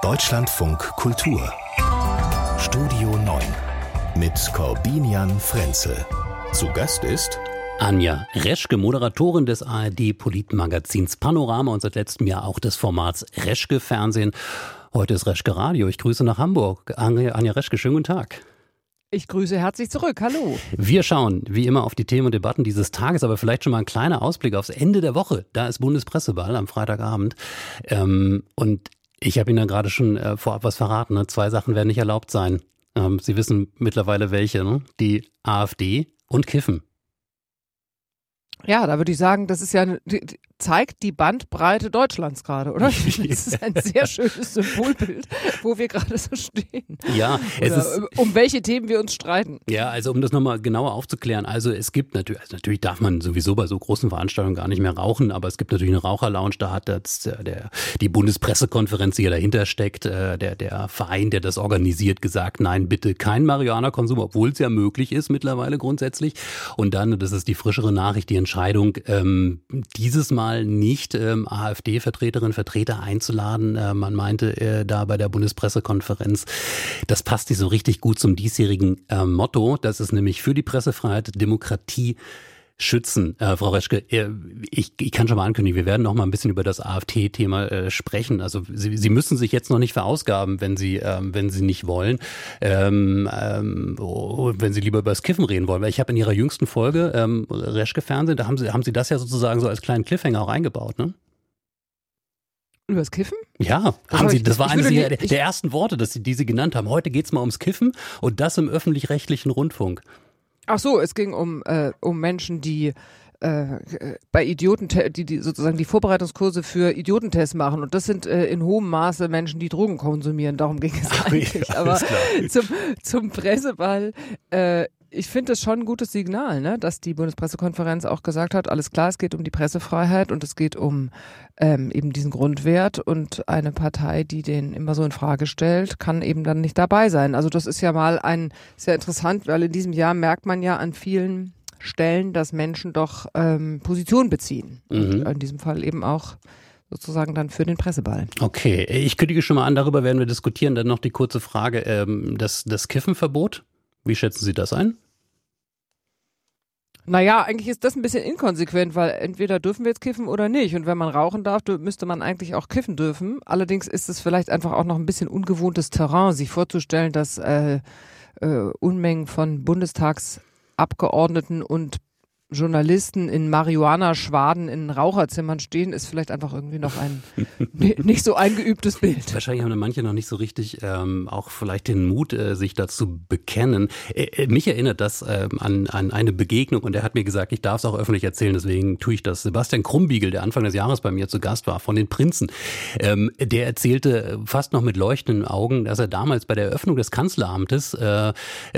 Deutschlandfunk Kultur Studio 9 mit Corbinian Frenzel. Zu Gast ist Anja Reschke, Moderatorin des ARD-Politmagazins Panorama und seit letztem Jahr auch des Formats Reschke Fernsehen. Heute ist Reschke Radio. Ich grüße nach Hamburg. Anja Reschke, schönen guten Tag. Ich grüße herzlich zurück. Hallo. Wir schauen wie immer auf die Themen und Debatten dieses Tages, aber vielleicht schon mal ein kleiner Ausblick aufs Ende der Woche. Da ist Bundespresseball am Freitagabend. Und ich habe Ihnen da gerade schon vorab was verraten. Ne? 2 Sachen werden nicht erlaubt sein. Sie wissen mittlerweile welche, ne? Die AfD und Kiffen. Ja, da würde ich sagen, das ist ja zeigt die Bandbreite Deutschlands gerade, oder? Das ist ein sehr schönes Symbolbild, wo wir gerade so stehen. Ja, um welche Themen wir uns streiten. Ja, also um das nochmal genauer aufzuklären, also es gibt natürlich darf man sowieso bei so großen Veranstaltungen gar nicht mehr rauchen, aber es gibt natürlich eine Raucherlounge, da hat die Bundespressekonferenz, die hier dahinter steckt, der Verein, der das organisiert, gesagt, nein, bitte kein Marihuana-Konsum, obwohl es ja möglich ist mittlerweile grundsätzlich. Und dann, das ist die frischere Nachricht, die Entscheidung, dieses Mal nicht AfD-Vertreterinnen, Vertreter einzuladen. Man meinte da bei der Bundespressekonferenz, das passt nicht so richtig gut zum diesjährigen Motto. Das ist nämlich für die Pressefreiheit, Demokratie schützen. Frau Reschke, ich kann schon mal ankündigen, wir werden noch mal ein bisschen über das AfD-Thema sprechen. Also Sie müssen sich jetzt noch nicht verausgaben, wenn Sie nicht wollen, wenn Sie lieber über das Kiffen reden wollen. Weil ich habe in Ihrer jüngsten Folge Reschke Fernsehen, da haben Sie das ja sozusagen so als kleinen Cliffhanger auch eingebaut, ne? Über das Kiffen? Ja, das war eines der ersten Worte, die Sie genannt haben. Heute geht's mal ums Kiffen und das im öffentlich-rechtlichen Rundfunk. Ach so, es ging um Menschen, die bei die sozusagen die Vorbereitungskurse für Idiotentests machen. Und das sind in hohem Maße Menschen, die Drogen konsumieren. Darum ging es eigentlich. Ja, aber zum Presseball, ich finde das schon ein gutes Signal, ne? Dass die Bundespressekonferenz auch gesagt hat, alles klar, es geht um die Pressefreiheit und es geht um eben diesen Grundwert und eine Partei, die den immer so in Frage stellt, kann eben dann nicht dabei sein. Also das ist ja mal sehr interessant, weil in diesem Jahr merkt man ja an vielen Stellen, dass Menschen doch Position beziehen. Und in diesem Fall eben auch sozusagen dann für den Presseball. Okay, ich kündige schon mal an, darüber werden wir diskutieren. Dann noch die kurze Frage, das Kiffenverbot. Wie schätzen Sie das ein? Naja, eigentlich ist das ein bisschen inkonsequent, weil entweder dürfen wir jetzt kiffen oder nicht. Und wenn man rauchen darf, müsste man eigentlich auch kiffen dürfen. Allerdings ist es vielleicht einfach auch noch ein bisschen ungewohntes Terrain, sich vorzustellen, dass Unmengen von Bundestagsabgeordneten und Journalisten in Marihuana-Schwaden in Raucherzimmern stehen, ist vielleicht einfach irgendwie noch ein nicht so eingeübtes Bild. Wahrscheinlich haben manche noch nicht so richtig auch vielleicht den Mut, sich dazu bekennen. Mich erinnert das an eine Begegnung und er hat mir gesagt, ich darf es auch öffentlich erzählen, deswegen tue ich das. Sebastian Krumbiegel, der Anfang des Jahres bei mir zu Gast war, von den Prinzen, der erzählte fast noch mit leuchtenden Augen, dass er damals bei der Eröffnung des Kanzleramtes, so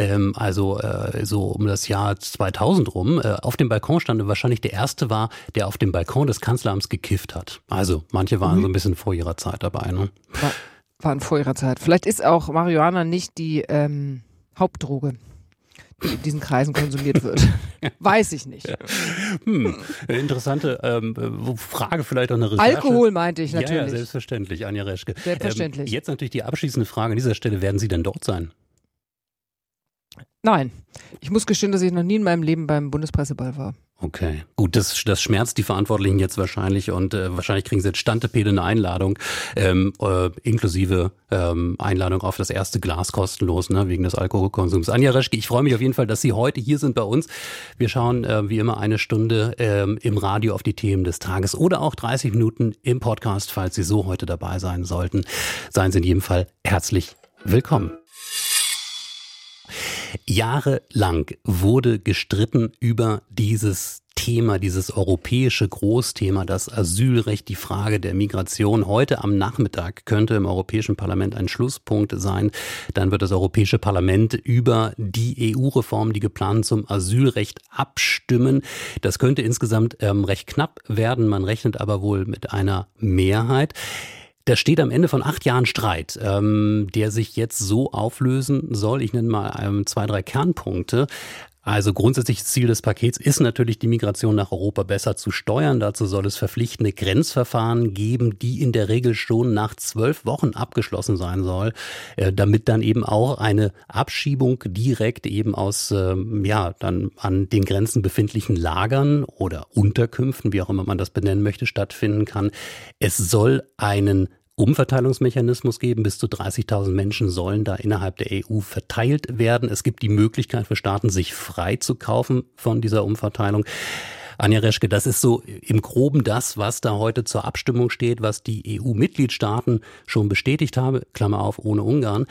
um das Jahr 2000 rum, auf dem Balkon stand und wahrscheinlich der Erste war, der auf dem Balkon des Kanzleramts gekifft hat. Also manche waren so ein bisschen vor ihrer Zeit dabei. Ne? Waren vor ihrer Zeit. Vielleicht ist auch Marihuana nicht die Hauptdroge, die in diesen Kreisen konsumiert wird. Weiß ich nicht. Ja. Interessante Frage, vielleicht auch eine Recherche. Alkohol meinte ich natürlich. Ja, selbstverständlich, Anja Reschke. Selbstverständlich. Jetzt natürlich die abschließende Frage an dieser Stelle. Werden Sie denn dort sein? Nein. Ich muss gestehen, dass ich noch nie in meinem Leben beim Bundespresseball war. Okay, gut, das schmerzt die Verantwortlichen jetzt wahrscheinlich und wahrscheinlich kriegen sie jetzt Standepede eine Einladung, inklusive Einladung auf das erste Glas kostenlos, ne, wegen des Alkoholkonsums. Anja Reschke, ich freue mich auf jeden Fall, dass Sie heute hier sind bei uns. Wir schauen wie immer eine Stunde im Radio auf die Themen des Tages oder auch 30 Minuten im Podcast, falls Sie so heute dabei sein sollten. Seien Sie in jedem Fall herzlich willkommen. Jahrelang wurde gestritten über dieses Thema, dieses europäische Großthema, das Asylrecht, die Frage der Migration. Heute am Nachmittag könnte im Europäischen Parlament ein Schlusspunkt sein. Dann wird das Europäische Parlament über die EU-Reform, die geplant zum Asylrecht, abstimmen. Das könnte insgesamt recht knapp werden. Man rechnet aber wohl mit einer Mehrheit. Das steht am Ende von 8 Jahren Streit, der sich jetzt so auflösen soll. Ich nenne mal 2, 3 Kernpunkte. Also grundsätzliches Ziel des Pakets ist natürlich, die Migration nach Europa besser zu steuern. Dazu soll es verpflichtende Grenzverfahren geben, die in der Regel schon nach 12 Wochen abgeschlossen sein soll, damit dann eben auch eine Abschiebung direkt eben aus dann an den Grenzen befindlichen Lagern oder Unterkünften, wie auch immer man das benennen möchte, stattfinden kann. Es soll einen Umverteilungsmechanismus geben. Bis zu 30.000 Menschen sollen da innerhalb der EU verteilt werden. Es gibt die Möglichkeit für Staaten, sich frei zu kaufen von dieser Umverteilung. Anja Reschke, das ist so im Groben das, was da heute zur Abstimmung steht, was die EU-Mitgliedstaaten schon bestätigt haben, Klammer auf, ohne Ungarn.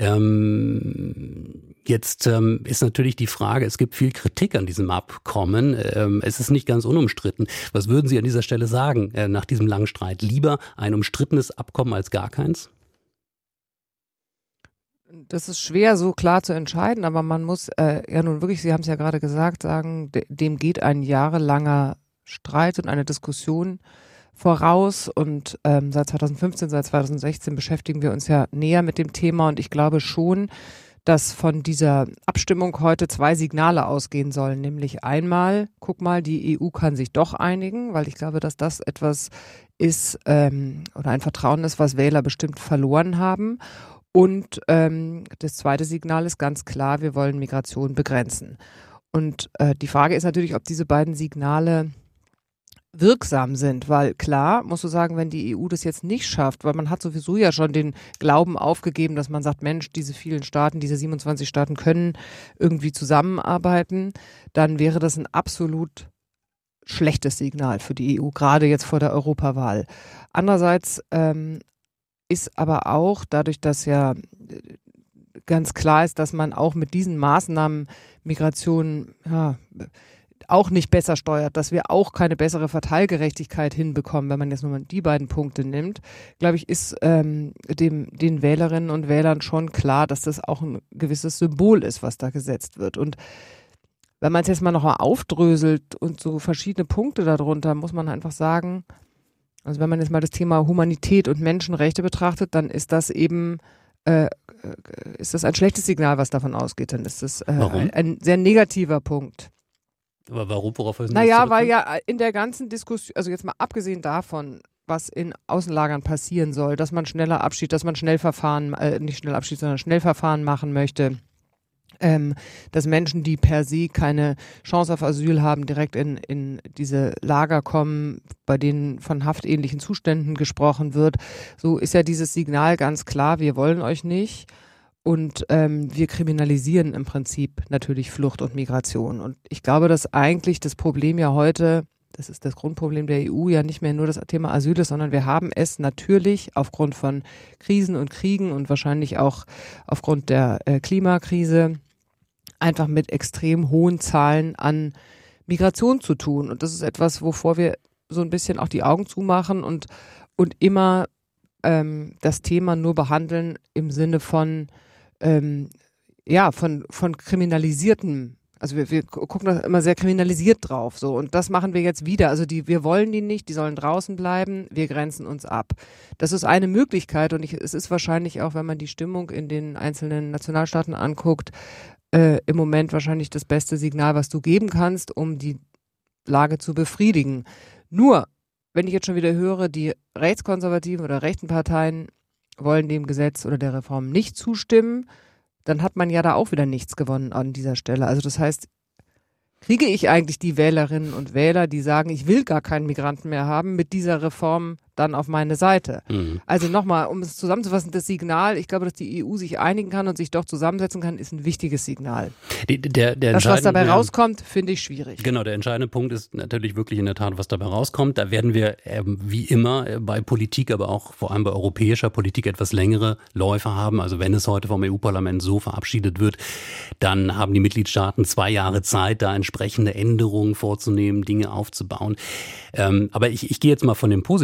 Jetzt ist natürlich die Frage, es gibt viel Kritik an diesem Abkommen. Es ist nicht ganz unumstritten. Was würden Sie an dieser Stelle sagen nach diesem langen Streit? Lieber ein umstrittenes Abkommen als gar keins? Das ist schwer so klar zu entscheiden, aber man muss ja nun wirklich, Sie haben es ja gerade gesagt, sagen, dem geht ein jahrelanger Streit und eine Diskussion voraus und seit 2015, seit 2016 beschäftigen wir uns ja näher mit dem Thema und ich glaube schon, dass von dieser Abstimmung heute 2 Signale ausgehen sollen, nämlich einmal, guck mal, die EU kann sich doch einigen, weil ich glaube, dass das etwas ist oder ein Vertrauen ist, was Wähler bestimmt verloren haben. Und das zweite Signal ist ganz klar, wir wollen Migration begrenzen. Und die Frage ist natürlich, ob diese beiden Signale wirksam sind, weil klar, musst du sagen, wenn die EU das jetzt nicht schafft, weil man hat sowieso ja schon den Glauben aufgegeben, dass man sagt, Mensch, diese vielen Staaten, diese 27 Staaten können irgendwie zusammenarbeiten, dann wäre das ein absolut schlechtes Signal für die EU, gerade jetzt vor der Europawahl. Andererseits ist aber auch dadurch, dass ja ganz klar ist, dass man auch mit diesen Maßnahmen Migration auch nicht besser steuert, dass wir auch keine bessere Verteilgerechtigkeit hinbekommen, wenn man jetzt nur mal die beiden Punkte nimmt, glaube ich, ist den Wählerinnen und Wählern schon klar, dass das auch ein gewisses Symbol ist, was da gesetzt wird. Und wenn man es jetzt mal nochmal aufdröselt und so verschiedene Punkte darunter, muss man einfach sagen, also wenn man jetzt mal das Thema Humanität und Menschenrechte betrachtet, dann ist das eben ist das ein schlechtes Signal, was davon ausgeht. Dann ist das ein sehr negativer Punkt. Aber warum? Worauf ist das? Naja, weil ja in der ganzen Diskussion, also jetzt mal abgesehen davon, was in Außenlagern passieren soll, dass man schneller Abschied, dass man Schnellverfahren, nicht schnell Abschied, sondern Schnellverfahren machen möchte, dass Menschen, die per se keine Chance auf Asyl haben, direkt in diese Lager kommen, bei denen von haftähnlichen Zuständen gesprochen wird. So ist ja dieses Signal ganz klar, wir wollen euch nicht und wir kriminalisieren im Prinzip natürlich Flucht und Migration. Und ich glaube, dass eigentlich das Problem ja heute, das ist das Grundproblem der EU, ja nicht mehr nur das Thema Asyl ist, sondern wir haben es natürlich aufgrund von Krisen und Kriegen und wahrscheinlich auch aufgrund der Klimakrise einfach mit extrem hohen Zahlen an Migration zu tun. Und das ist etwas, wovor wir so ein bisschen auch die Augen zumachen und immer das Thema nur behandeln im Sinne von kriminalisierten. Also wir gucken da immer sehr kriminalisiert drauf, so. Und das machen wir jetzt wieder. Also wir wollen die nicht, die sollen draußen bleiben, wir grenzen uns ab. Das ist eine Möglichkeit und es ist wahrscheinlich auch, wenn man die Stimmung in den einzelnen Nationalstaaten anguckt, im Moment wahrscheinlich das beste Signal, was du geben kannst, um die Lage zu befriedigen. Nur, wenn ich jetzt schon wieder höre, die rechtskonservativen oder rechten Parteien wollen dem Gesetz oder der Reform nicht zustimmen, dann hat man ja da auch wieder nichts gewonnen an dieser Stelle. Also das heißt, kriege ich eigentlich die Wählerinnen und Wähler, die sagen, ich will gar keinen Migranten mehr haben, mit dieser Reform dann auf meine Seite. Mhm. Also nochmal, um es zusammenzufassen, das Signal, ich glaube, dass die EU sich einigen kann und sich doch zusammensetzen kann, ist ein wichtiges Signal. Das, was dabei rauskommt, finde ich schwierig. Genau, der entscheidende Punkt ist natürlich wirklich in der Tat, was dabei rauskommt. Da werden wir wie immer bei Politik, aber auch vor allem bei europäischer Politik etwas längere Läufe haben. Also wenn es heute vom EU-Parlament so verabschiedet wird, dann haben die Mitgliedstaaten 2 Jahre Zeit, da entsprechende Änderungen vorzunehmen, Dinge aufzubauen. Aber ich gehe jetzt mal von dem Positiven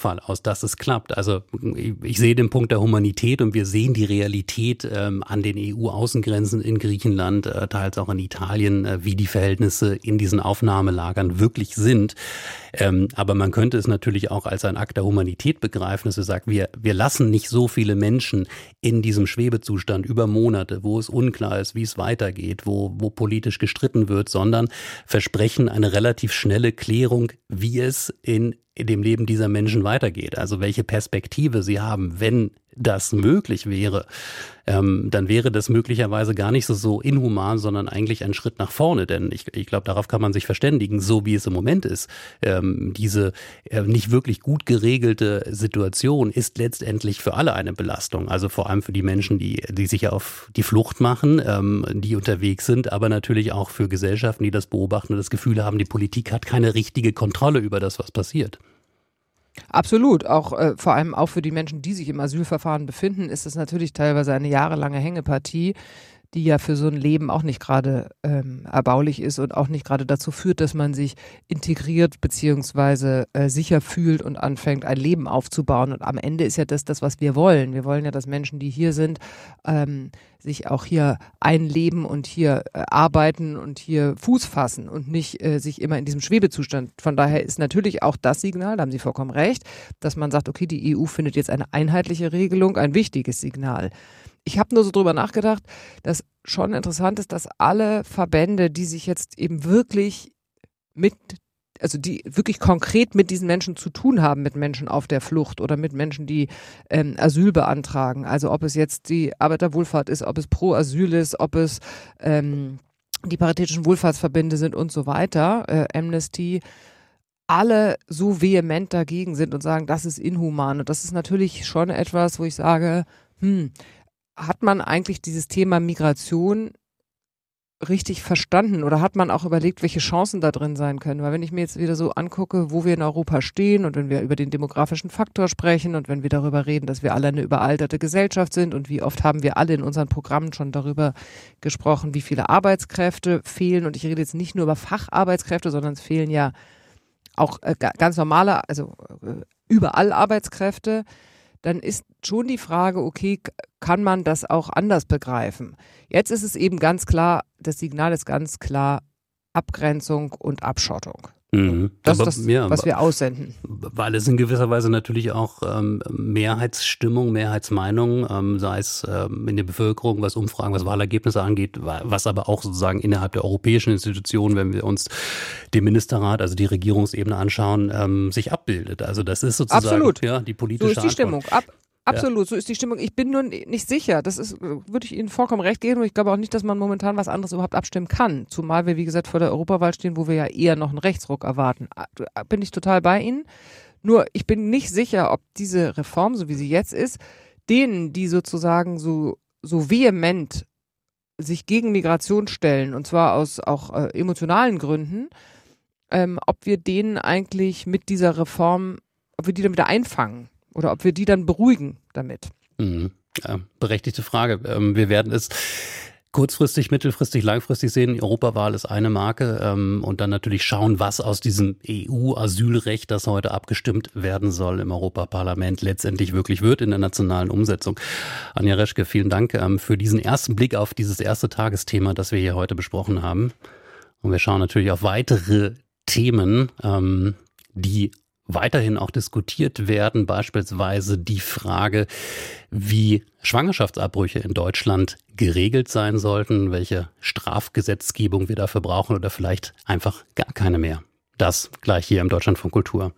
Normalfall aus, dass es klappt. Also ich sehe den Punkt der Humanität und wir sehen die Realität an den EU-Außengrenzen in Griechenland, teils auch in Italien, wie die Verhältnisse in diesen Aufnahmelagern wirklich sind. Aber man könnte es natürlich auch als ein Akt der Humanität begreifen, dass wir sagen, wir lassen nicht so viele Menschen in diesem Schwebezustand über Monate, wo es unklar ist, wie es weitergeht, wo politisch gestritten wird, sondern versprechen eine relativ schnelle Klärung, wie es in dem Leben dieser Menschen weitergeht. Also welche Perspektive sie haben, wenn das möglich wäre, dann wäre das möglicherweise gar nicht so inhuman, sondern eigentlich ein Schritt nach vorne. Denn ich glaube, darauf kann man sich verständigen, so wie es im Moment ist. Diese nicht wirklich gut geregelte Situation ist letztendlich für alle eine Belastung. Also vor allem für die Menschen, die sich auf die Flucht machen, die unterwegs sind, aber natürlich auch für Gesellschaften, die das beobachten und das Gefühl haben, die Politik hat keine richtige Kontrolle über das, was passiert. Absolut, auch vor allem auch für die Menschen, die sich im Asylverfahren befinden, ist es natürlich teilweise eine jahrelange Hängepartie, die ja für so ein Leben auch nicht gerade erbaulich ist und auch nicht gerade dazu führt, dass man sich integriert beziehungsweise sicher fühlt und anfängt, ein Leben aufzubauen. Und am Ende ist ja das, was wir wollen. Wir wollen ja, dass Menschen, die hier sind, sich auch hier einleben und hier arbeiten und hier Fuß fassen und nicht sich immer in diesem Schwebezustand. Von daher ist natürlich auch das Signal, da haben Sie vollkommen recht, dass man sagt, okay, die EU findet jetzt eine einheitliche Regelung, ein wichtiges Signal. Ich habe nur so drüber nachgedacht, dass schon interessant ist, dass alle Verbände, die sich jetzt eben wirklich die wirklich konkret mit diesen Menschen zu tun haben, mit Menschen auf der Flucht oder mit Menschen, die Asyl beantragen, also ob es jetzt die Arbeiterwohlfahrt ist, ob es Pro Asyl ist, ob es die paritätischen Wohlfahrtsverbände sind und so weiter, Amnesty, alle so vehement dagegen sind und sagen, das ist inhuman. Und das ist natürlich schon etwas, wo ich sage, hat man eigentlich dieses Thema Migration richtig verstanden oder hat man auch überlegt, welche Chancen da drin sein können? Weil wenn ich mir jetzt wieder so angucke, wo wir in Europa stehen und wenn wir über den demografischen Faktor sprechen und wenn wir darüber reden, dass wir alle eine überalterte Gesellschaft sind und wie oft haben wir alle in unseren Programmen schon darüber gesprochen, wie viele Arbeitskräfte fehlen, und ich rede jetzt nicht nur über Facharbeitskräfte, sondern es fehlen ja auch ganz normale, also überall Arbeitskräfte, dann ist schon die Frage, okay, kann man das auch anders begreifen? Jetzt ist es eben ganz klar, das Signal ist ganz klar Abgrenzung und Abschottung. Das ist das, was wir aussenden. Weil es in gewisser Weise natürlich auch Mehrheitsstimmung, Mehrheitsmeinung, sei es in der Bevölkerung, was Umfragen, was Wahlergebnisse angeht, was aber auch sozusagen innerhalb der europäischen Institutionen, wenn wir uns den Ministerrat, also die Regierungsebene anschauen, sich abbildet. Also das ist sozusagen Absolut. Ja, die politische So ist die Antwort. Stimmung. Absolut, so ist die Stimmung. Ich bin nur nicht sicher. Das ist, würde ich Ihnen vollkommen recht geben. Und ich glaube auch nicht, dass man momentan was anderes überhaupt abstimmen kann. Zumal wir, wie gesagt, vor der Europawahl stehen, wo wir ja eher noch einen Rechtsruck erwarten. Bin ich total bei Ihnen. Nur, ich bin nicht sicher, ob diese Reform, so wie sie jetzt ist, denen, die sozusagen so vehement sich gegen Migration stellen, und zwar aus auch emotionalen Gründen, ob wir denen eigentlich mit dieser Reform, ob wir die dann wieder einfangen. Oder ob wir die dann beruhigen damit. Ja, berechtigte Frage. Wir werden es kurzfristig, mittelfristig, langfristig sehen. Die Europawahl ist eine Marke und dann natürlich schauen, was aus diesem EU-Asylrecht, das heute abgestimmt werden soll im Europaparlament, letztendlich wirklich wird in der nationalen Umsetzung. Anja Reschke, vielen Dank für diesen ersten Blick auf dieses erste Tagesthema, das wir hier heute besprochen haben. Und wir schauen natürlich auf weitere Themen, die weiterhin auch diskutiert werden, beispielsweise die Frage, wie Schwangerschaftsabbrüche in Deutschland geregelt sein sollten, welche Strafgesetzgebung wir dafür brauchen oder vielleicht einfach gar keine mehr. Das gleich hier im Deutschlandfunk Kultur.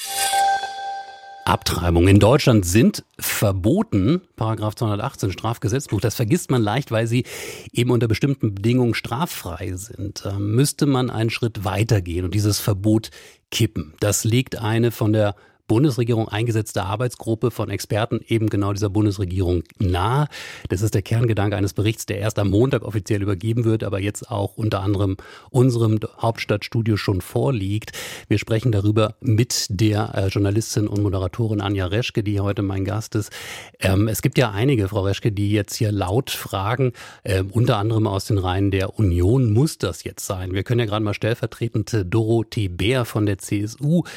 Abtreibungen in Deutschland sind verboten, Paragraph 218 Strafgesetzbuch. Das vergisst man leicht, weil sie eben unter bestimmten Bedingungen straffrei sind. Müsste man einen Schritt weitergehen und dieses Verbot kippen. Das legt eine von der Bundesregierung eingesetzte Arbeitsgruppe von Experten eben genau dieser Bundesregierung nahe. Das ist der Kerngedanke eines Berichts, der erst am Montag offiziell übergeben wird, aber jetzt auch unter anderem unserem Hauptstadtstudio schon vorliegt. Wir sprechen darüber mit der Journalistin und Moderatorin Anja Reschke, die heute mein Gast ist. Es gibt ja einige, Frau Reschke, die jetzt hier laut fragen, unter anderem aus den Reihen der Union, muss das jetzt sein? Wir können ja gerade mal stellvertretend Dorothee Bär von der CSU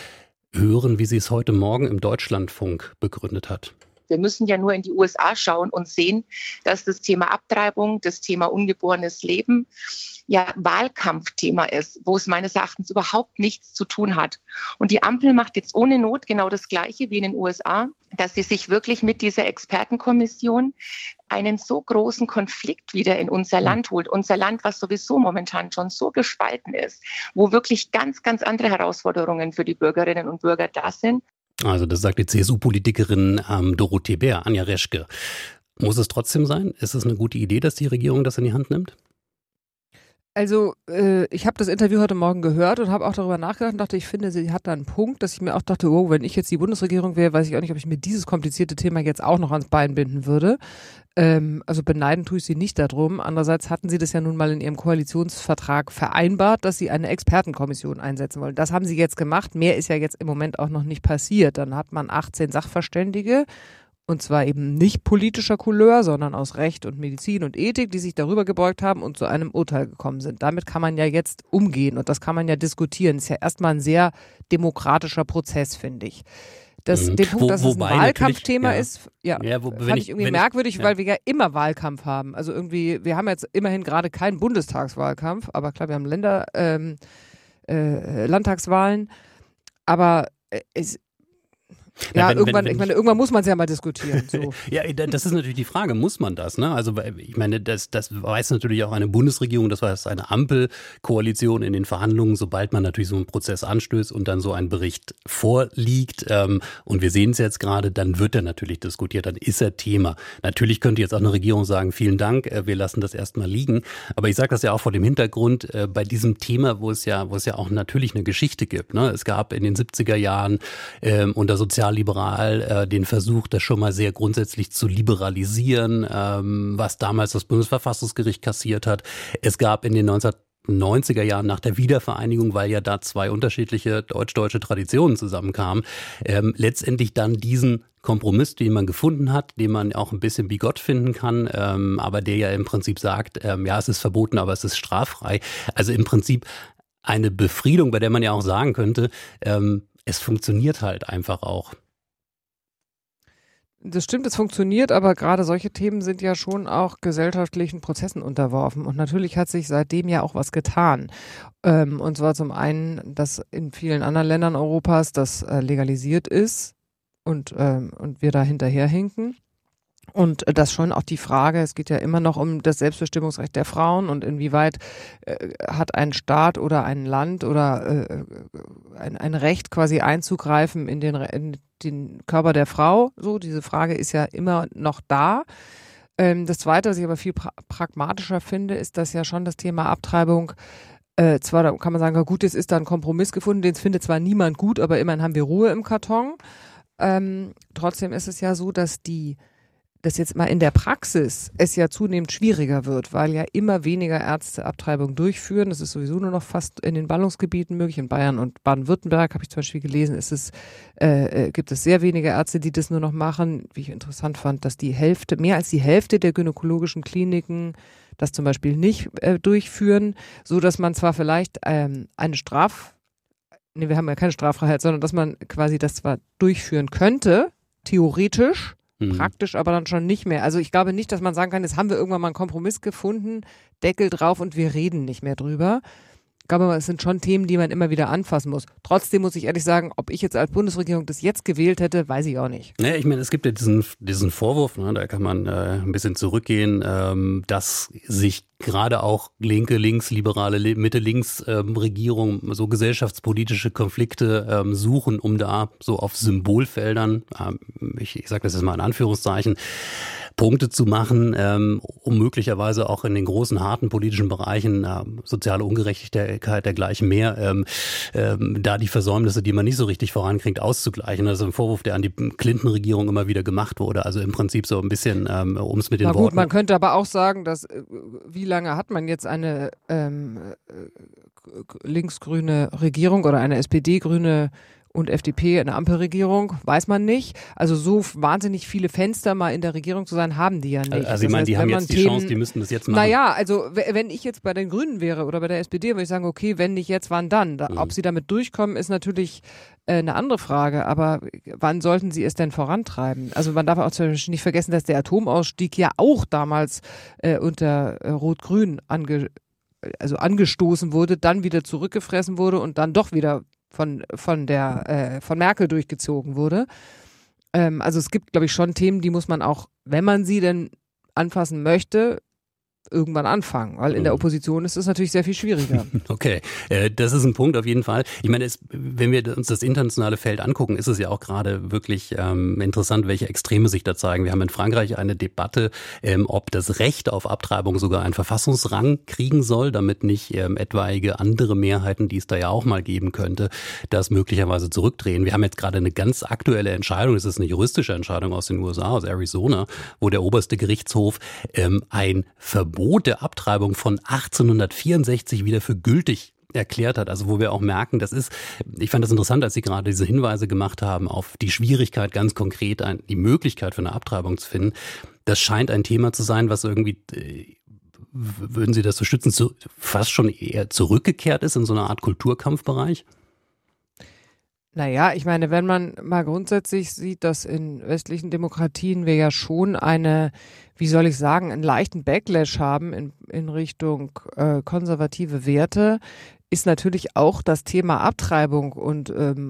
hören, wie sie es heute Morgen im Deutschlandfunk begründet hat. Wir müssen ja nur in die USA schauen und sehen, dass das Thema Abtreibung, das Thema ungeborenes Leben ja Wahlkampfthema ist, wo es meines Erachtens überhaupt nichts zu tun hat. Und die Ampel macht jetzt ohne Not genau das Gleiche wie in den USA, dass sie sich wirklich mit dieser Expertenkommission einen so großen Konflikt wieder in unser Land holt. Unser Land, was sowieso momentan schon so gespalten ist, wo wirklich ganz, ganz andere Herausforderungen für die Bürgerinnen und Bürger da sind. Also das sagt die CSU-Politikerin Dorothee Bär, Anja Reschke. Muss es trotzdem sein? Ist es eine gute Idee, dass die Regierung das in die Hand nimmt? Also ich habe das Interview heute Morgen gehört und habe auch darüber nachgedacht und dachte, ich finde, sie hat da einen Punkt, dass ich mir auch dachte, oh, wenn ich jetzt die Bundesregierung wäre, weiß ich auch nicht, ob ich mir dieses komplizierte Thema jetzt auch noch ans Bein binden würde. Also beneiden tue ich sie nicht darum. Andererseits hatten sie das ja nun mal in ihrem Koalitionsvertrag vereinbart, dass sie eine Expertenkommission einsetzen wollen. Das haben sie jetzt gemacht. Mehr ist ja jetzt im Moment auch noch nicht passiert. Dann hat man 18 Sachverständige. Und zwar eben nicht politischer Couleur, sondern aus Recht und Medizin und Ethik, die sich darüber gebeugt haben und zu einem Urteil gekommen sind. Damit kann man ja jetzt umgehen und das kann man ja diskutieren. Das ist ja erstmal ein sehr demokratischer Prozess, finde ich. Den Punkt, dass es ein Wahlkampfthema ist, fand ich irgendwie merkwürdig, weil wir ja immer Wahlkampf haben. Also irgendwie, wir haben jetzt immerhin gerade keinen Bundestagswahlkampf, aber klar, wir haben Landtagswahlen. Aber irgendwann muss man es ja mal diskutieren. So. Ja, das ist natürlich die Frage, muss man das? Ne? Also ich meine, das weiß natürlich auch eine Bundesregierung, das war eine Ampelkoalition in den Verhandlungen, sobald man natürlich so einen Prozess anstößt und dann so ein Bericht vorliegt und wir sehen es jetzt gerade, dann wird er natürlich diskutiert, dann ist er Thema. Natürlich könnte jetzt auch eine Regierung sagen, vielen Dank, wir lassen das erstmal liegen. Aber ich sage das ja auch vor dem Hintergrund, bei diesem Thema, wo es ja auch natürlich eine Geschichte gibt. Ne? Es gab in den 70er Jahren unter sozialliberal den Versuch, das schon mal sehr grundsätzlich zu liberalisieren, was damals das Bundesverfassungsgericht kassiert hat. Es gab in den 1990er Jahren nach der Wiedervereinigung, weil ja da zwei unterschiedliche deutsch-deutsche Traditionen zusammenkamen, letztendlich dann diesen Kompromiss, den man gefunden hat, den man auch ein bisschen bigott finden kann, aber der ja im Prinzip sagt, ja, es ist verboten, aber es ist straffrei. Also im Prinzip eine Befriedung, bei der man ja auch sagen könnte, es funktioniert halt einfach auch. Das stimmt, es funktioniert, aber gerade solche Themen sind ja schon auch gesellschaftlichen Prozessen unterworfen. Und natürlich hat sich seitdem ja auch was getan. Und zwar zum einen, dass in vielen anderen Ländern Europas das legalisiert ist und wir da hinterherhinken. Und das schon auch die Frage, es geht ja immer noch um das Selbstbestimmungsrecht der Frauen und inwieweit hat ein Staat oder ein Land oder ein Recht quasi einzugreifen in den Körper der Frau. So, diese Frage ist ja immer noch da. Das Zweite, was ich aber viel pragmatischer finde, ist, dass ja schon das Thema Abtreibung zwar, da kann man sagen, gut, es ist da ein Kompromiss gefunden, den findet zwar niemand gut, aber immerhin haben wir Ruhe im Karton. Trotzdem ist es ja so, dass jetzt mal in der Praxis es ja zunehmend schwieriger wird, weil ja immer weniger Ärzte Abtreibung durchführen. Das ist sowieso nur noch fast in den Ballungsgebieten möglich. In Bayern und Baden-Württemberg habe ich zum Beispiel gelesen, gibt es sehr wenige Ärzte, die das nur noch machen. Wie ich interessant fand, dass mehr als die Hälfte der gynäkologischen Kliniken das zum Beispiel nicht durchführen, so dass man zwar vielleicht wir haben ja keine Straffreiheit, sondern dass man quasi das zwar durchführen könnte, theoretisch, praktisch aber dann schon nicht mehr. Also ich glaube nicht, dass man sagen kann, jetzt haben wir irgendwann mal einen Kompromiss gefunden, Deckel drauf und wir reden nicht mehr drüber. Ich glaube, es sind schon Themen, die man immer wieder anfassen muss. Trotzdem muss ich ehrlich sagen, ob ich jetzt als Bundesregierung das jetzt gewählt hätte, weiß ich auch nicht. Ja, ich meine, es gibt ja diesen Vorwurf, ne, da kann man ein bisschen zurückgehen, dass sich gerade auch linke, linksliberale, Mitte-Links-Regierungen so gesellschaftspolitische Konflikte suchen, um da so auf Symbolfeldern, ich sage das jetzt mal in Anführungszeichen, Punkte zu machen, um möglicherweise auch in den großen, harten politischen Bereichen, soziale Ungerechtigkeit, dergleichen mehr, da die Versäumnisse, die man nicht so richtig vorankriegt, auszugleichen. Das ist ein Vorwurf, der an die Clinton-Regierung immer wieder gemacht wurde. Also im Prinzip so ein bisschen, um es mit den Worten... Na gut, man könnte aber auch sagen, dass wie lange hat man jetzt eine linksgrüne Regierung oder eine SPD-grüne und FDP in der Ampelregierung, weiß man nicht. Also so wahnsinnig viele Fenster mal in der Regierung zu sein, haben die ja nicht. Also ich meine, die haben jetzt die Chance, die müssten das jetzt machen. Naja, also wenn ich jetzt bei den Grünen wäre oder bei der SPD, würde ich sagen, okay, wenn nicht jetzt, wann dann? Ob sie damit durchkommen, ist natürlich eine andere Frage, aber wann sollten sie es denn vorantreiben? Also man darf auch zum Beispiel nicht vergessen, dass der Atomausstieg ja auch damals unter Rot-Grün angestoßen wurde, dann wieder zurückgefressen wurde und dann doch wieder von Merkel durchgezogen wurde. Also es gibt, glaube ich, schon Themen, die muss man auch, wenn man sie denn anfassen möchte, irgendwann anfangen, weil in der Opposition ist es natürlich sehr viel schwieriger. Okay, das ist ein Punkt auf jeden Fall. Ich meine, wenn wir uns das internationale Feld angucken, ist es ja auch gerade wirklich interessant, welche Extreme sich da zeigen. Wir haben in Frankreich eine Debatte, ob das Recht auf Abtreibung sogar einen Verfassungsrang kriegen soll, damit nicht etwaige andere Mehrheiten, die es da ja auch mal geben könnte, das möglicherweise zurückdrehen. Wir haben jetzt gerade eine ganz aktuelle Entscheidung, es ist eine juristische Entscheidung aus den USA, aus Arizona, wo der oberste Gerichtshof ein Verbot der Abtreibung von 1864 wieder für gültig erklärt hat, also wo wir auch merken, ich fand das interessant, als Sie gerade diese Hinweise gemacht haben auf die Schwierigkeit, ganz konkret die Möglichkeit für eine Abtreibung zu finden. Das scheint ein Thema zu sein, was irgendwie, würden Sie das so stützen, fast schon eher zurückgekehrt ist in so einer Art Kulturkampfbereich? Naja, ich meine, wenn man mal grundsätzlich sieht, dass in westlichen Demokratien wir ja schon einen leichten Backlash haben in Richtung konservative Werte, ist natürlich auch das Thema Abtreibung und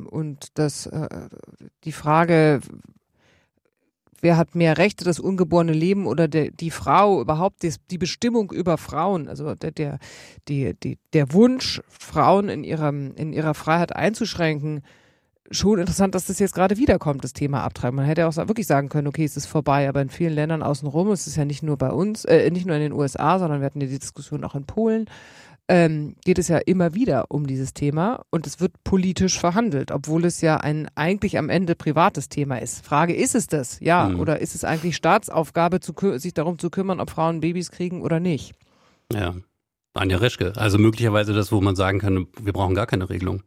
die Frage, wer hat mehr Rechte, das ungeborene Leben oder die Frau, überhaupt die Bestimmung über Frauen, also der Wunsch, Frauen in ihrer Freiheit einzuschränken, schon interessant, dass das jetzt gerade wiederkommt, das Thema Abtreibung. Man hätte auch wirklich sagen können, okay, es ist vorbei, aber in vielen Ländern außenrum, es ist ja nicht nur bei uns, nicht nur in den USA, sondern wir hatten ja die Diskussion auch in Polen, geht es ja immer wieder um dieses Thema und es wird politisch verhandelt, obwohl es ja ein eigentlich am Ende privates Thema ist. Frage, ist es das? Ja, oder ist es eigentlich Staatsaufgabe, sich darum zu kümmern, ob Frauen Babys kriegen oder nicht? Ja, Anja Reschke, also möglicherweise das, wo man sagen kann, wir brauchen gar keine Regelung.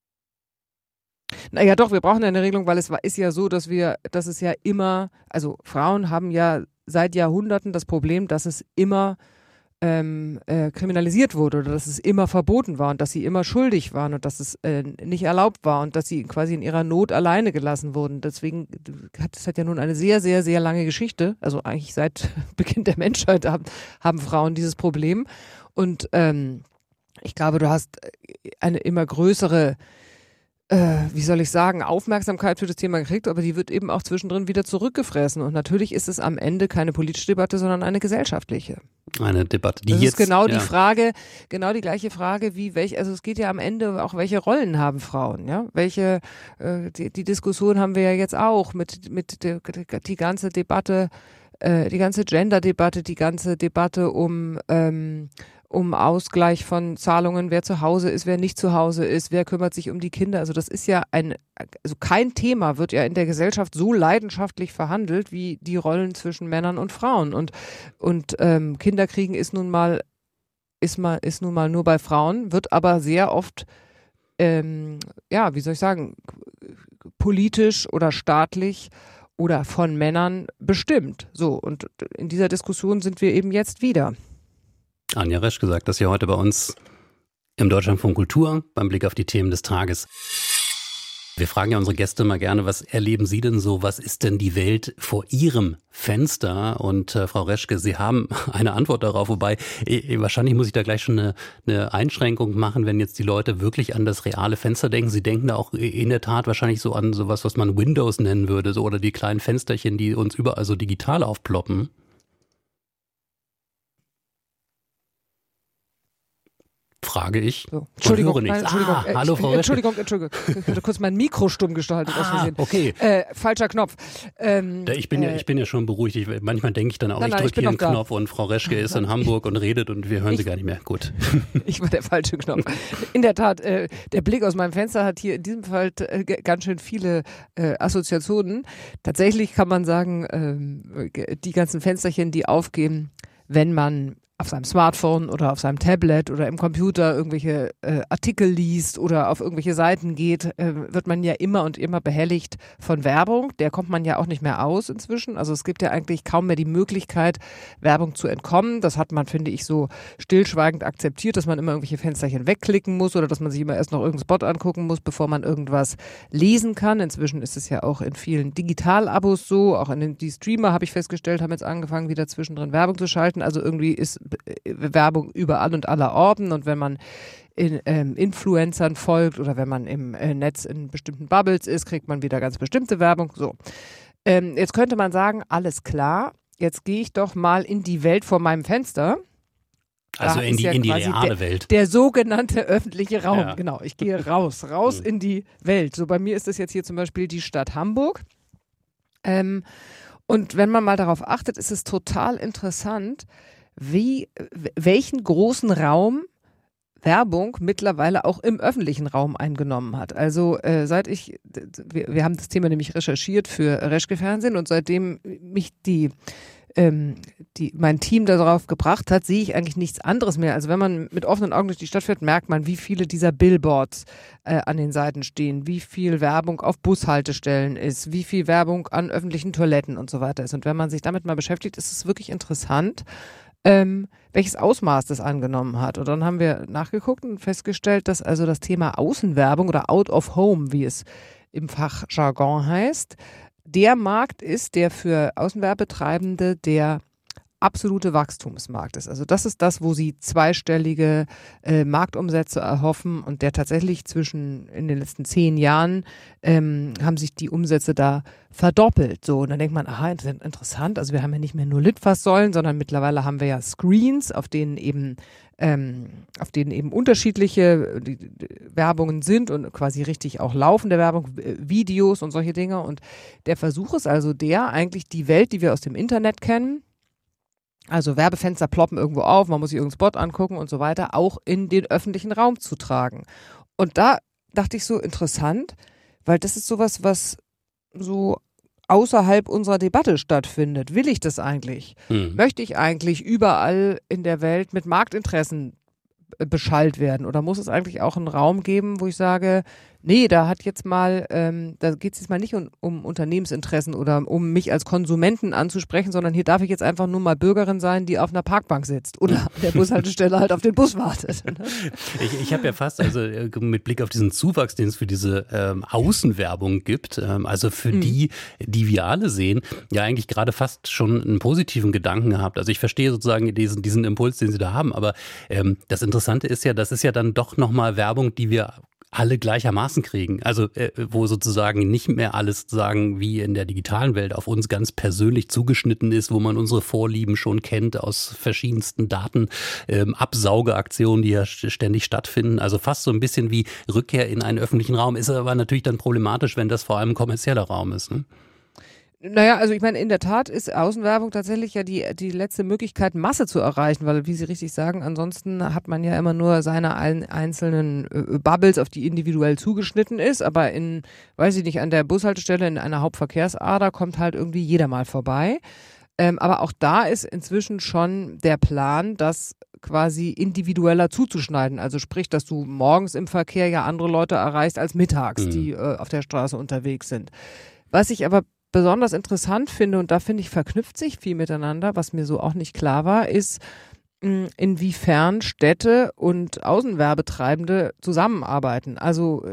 Naja doch, wir brauchen eine Regelung, weil es ist ja so, dass es ja immer, also Frauen haben ja seit Jahrhunderten das Problem, dass es immer kriminalisiert wurde oder dass es immer verboten war und dass sie immer schuldig waren und dass es nicht erlaubt war und dass sie quasi in ihrer Not alleine gelassen wurden. Deswegen hat ja nun eine sehr, sehr, sehr lange Geschichte, also eigentlich seit Beginn der Menschheit haben Frauen dieses Problem und ich glaube, du hast eine immer größere Aufmerksamkeit für das Thema gekriegt, aber die wird eben auch zwischendrin wieder zurückgefressen. Und natürlich ist es am Ende keine politische Debatte, sondern eine gesellschaftliche. Eine Debatte, das ist genau die Frage, genau die gleiche Frage, also es geht ja am Ende auch, welche Rollen haben Frauen, ja? Die Diskussion haben wir ja jetzt auch die ganze Debatte, die ganze Gender-Debatte, die ganze Debatte um Ausgleich von Zahlungen, wer zu Hause ist, wer nicht zu Hause ist, wer kümmert sich um die Kinder. Also das ist ja kein Thema wird ja in der Gesellschaft so leidenschaftlich verhandelt wie die Rollen zwischen Männern und Frauen. Und Kinderkriegen ist nun mal nur bei Frauen, wird aber sehr oft, politisch oder staatlich oder von Männern bestimmt. So, und in dieser Diskussion sind wir eben jetzt wieder. Anja Reschke sagt das hier heute bei uns im Deutschlandfunk Kultur beim Blick auf die Themen des Tages. Wir fragen ja unsere Gäste mal gerne, was erleben Sie denn so? Was ist denn die Welt vor Ihrem Fenster? Und Frau Reschke, Sie haben eine Antwort darauf, wobei wahrscheinlich muss ich da gleich schon eine Einschränkung machen, wenn jetzt die Leute wirklich an das reale Fenster denken. Sie denken da auch in der Tat wahrscheinlich so an sowas, was man Windows nennen würde, so, oder die kleinen Fensterchen, die uns überall so digital aufploppen. Frage ich. So. Entschuldigung, hallo Frau Reschke. Entschuldigung. Ich hatte kurz mein Mikro stumm geschaltet aus Versehen. Okay. Falscher Knopf. Ich bin ja schon beruhigt. Manchmal denke ich dann auch, ich drücke hier einen Knopf und Frau Reschke ist in Hamburg und redet und wir hören sie gar nicht mehr. Gut. Ich war der falsche Knopf. In der Tat, der Blick aus meinem Fenster hat hier in diesem Fall ganz schön viele Assoziationen. Tatsächlich kann man sagen, die ganzen Fensterchen, die aufgehen, wenn man auf seinem Smartphone oder auf seinem Tablet oder im Computer irgendwelche Artikel liest oder auf irgendwelche Seiten geht, wird man ja immer und immer behelligt von Werbung. Der kommt man ja auch nicht mehr aus inzwischen. Also es gibt ja eigentlich kaum mehr die Möglichkeit, Werbung zu entkommen. Das hat man, finde ich, so stillschweigend akzeptiert, dass man immer irgendwelche Fensterchen wegklicken muss oder dass man sich immer erst noch irgendeinen Spot angucken muss, bevor man irgendwas lesen kann. Inzwischen ist es ja auch in vielen Digital-Abos so. Auch die Streamer, habe ich festgestellt, haben jetzt angefangen, wieder zwischendrin Werbung zu schalten. Also irgendwie ist Werbung überall und aller Orten, und wenn man Influencern folgt oder wenn man im Netz in bestimmten Bubbles ist, kriegt man wieder ganz bestimmte Werbung. So, jetzt könnte man sagen, alles klar, jetzt gehe ich doch mal in die Welt vor meinem Fenster. Also in die reale Welt. Der sogenannte öffentliche Raum, ja. Genau. Ich gehe raus in die Welt. So, bei mir ist das jetzt hier zum Beispiel die Stadt Hamburg. Und wenn man mal darauf achtet, ist es total interessant, welchen großen Raum Werbung mittlerweile auch im öffentlichen Raum eingenommen hat. Also wir haben das Thema nämlich recherchiert für Reschke Fernsehen, und seitdem mich mein Team darauf gebracht hat, sehe ich eigentlich nichts anderes mehr. Also wenn man mit offenen Augen durch die Stadt fährt, merkt man, wie viele dieser Billboards an den Seiten stehen, wie viel Werbung auf Bushaltestellen ist, wie viel Werbung an öffentlichen Toiletten und so weiter ist. Und wenn man sich damit mal beschäftigt, ist es wirklich interessant, welches Ausmaß das angenommen hat. Und dann haben wir nachgeguckt und festgestellt, dass also das Thema Außenwerbung oder Out of Home, wie es im Fachjargon heißt, der Markt ist, der für Außenwerbetreibende der absolute Wachstumsmarkt ist. Also das ist das, wo sie zweistellige Marktumsätze erhoffen, und der tatsächlich in den letzten 10 Jahren haben sich die Umsätze da verdoppelt. So, und dann denkt man, aha, interessant, also wir haben ja nicht mehr nur Litfaßsäulen, sondern mittlerweile haben wir ja Screens, auf denen eben unterschiedliche Werbungen sind und quasi richtig auch laufende Werbung, Videos und solche Dinge. Und der Versuch ist also eigentlich die Welt, die wir aus dem Internet kennen, also Werbefenster ploppen irgendwo auf, man muss sich irgendeinen Spot angucken und so weiter, auch in den öffentlichen Raum zu tragen. Und da dachte ich so, interessant, weil das ist sowas, was so außerhalb unserer Debatte stattfindet. Will ich das eigentlich? Möchte ich eigentlich überall in der Welt mit Marktinteressen beschallt werden? Oder muss es eigentlich auch einen Raum geben, wo ich sage, nee, da geht es jetzt mal nicht um Unternehmensinteressen oder um mich als Konsumenten anzusprechen, sondern hier darf ich jetzt einfach nur mal Bürgerin sein, die auf einer Parkbank sitzt oder an der Bushaltestelle halt auf den Bus wartet. Ich habe ja fast, also mit Blick auf diesen Zuwachs, den es für diese Außenwerbung gibt, also für die wir alle sehen, ja eigentlich gerade fast schon einen positiven Gedanken gehabt. Also ich verstehe sozusagen diesen Impuls, den Sie da haben, aber das Interessante ist ja, das ist ja dann doch nochmal Werbung, die wir alle gleichermaßen kriegen. Also wo sozusagen nicht mehr alles sozusagen wie in der digitalen Welt auf uns ganz persönlich zugeschnitten ist, wo man unsere Vorlieben schon kennt aus verschiedensten Absaugeaktionen, die ja ständig stattfinden. Also fast so ein bisschen wie Rückkehr in einen öffentlichen Raum. Ist aber natürlich dann problematisch, wenn das vor allem ein kommerzieller Raum ist, ne? Naja, also ich meine, in der Tat ist Außenwerbung tatsächlich ja die letzte Möglichkeit, Masse zu erreichen, weil, wie Sie richtig sagen, ansonsten hat man ja immer nur seine einzelnen Bubbles, auf die individuell zugeschnitten ist, aber weiß ich nicht, an der Bushaltestelle in einer Hauptverkehrsader kommt halt irgendwie jeder mal vorbei. Aber auch da ist inzwischen schon der Plan, das quasi individueller zuzuschneiden. Also sprich, dass du morgens im Verkehr ja andere Leute erreichst als mittags, die auf der Straße unterwegs sind. Was ich aber besonders interessant finde, und da finde ich, verknüpft sich viel miteinander, was mir so auch nicht klar war, ist, inwiefern Städte und Außenwerbetreibende zusammenarbeiten. Also